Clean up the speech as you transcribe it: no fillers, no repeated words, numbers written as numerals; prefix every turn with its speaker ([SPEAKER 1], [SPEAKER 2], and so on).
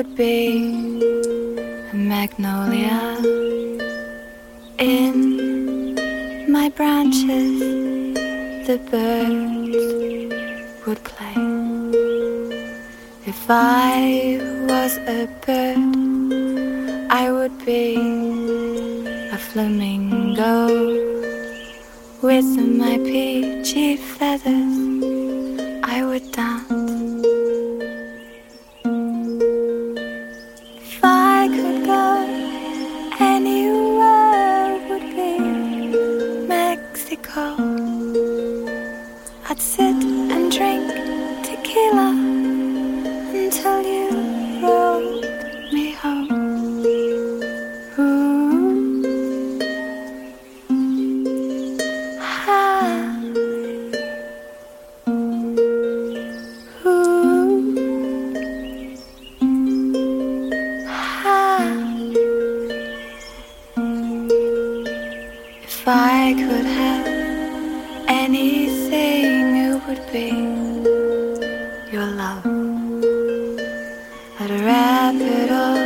[SPEAKER 1] would be a magnolia. In my branches the birds would play. If I was a bird, I would be a flamingo. With my peachy feathers I would dance. If I could go anywhere, it would be Mexico. I'd sit and drink tequila until you rode me home. Ooh. Ha. Ooh. Ha. If I could have anything, it would be your love. I'd wrap it all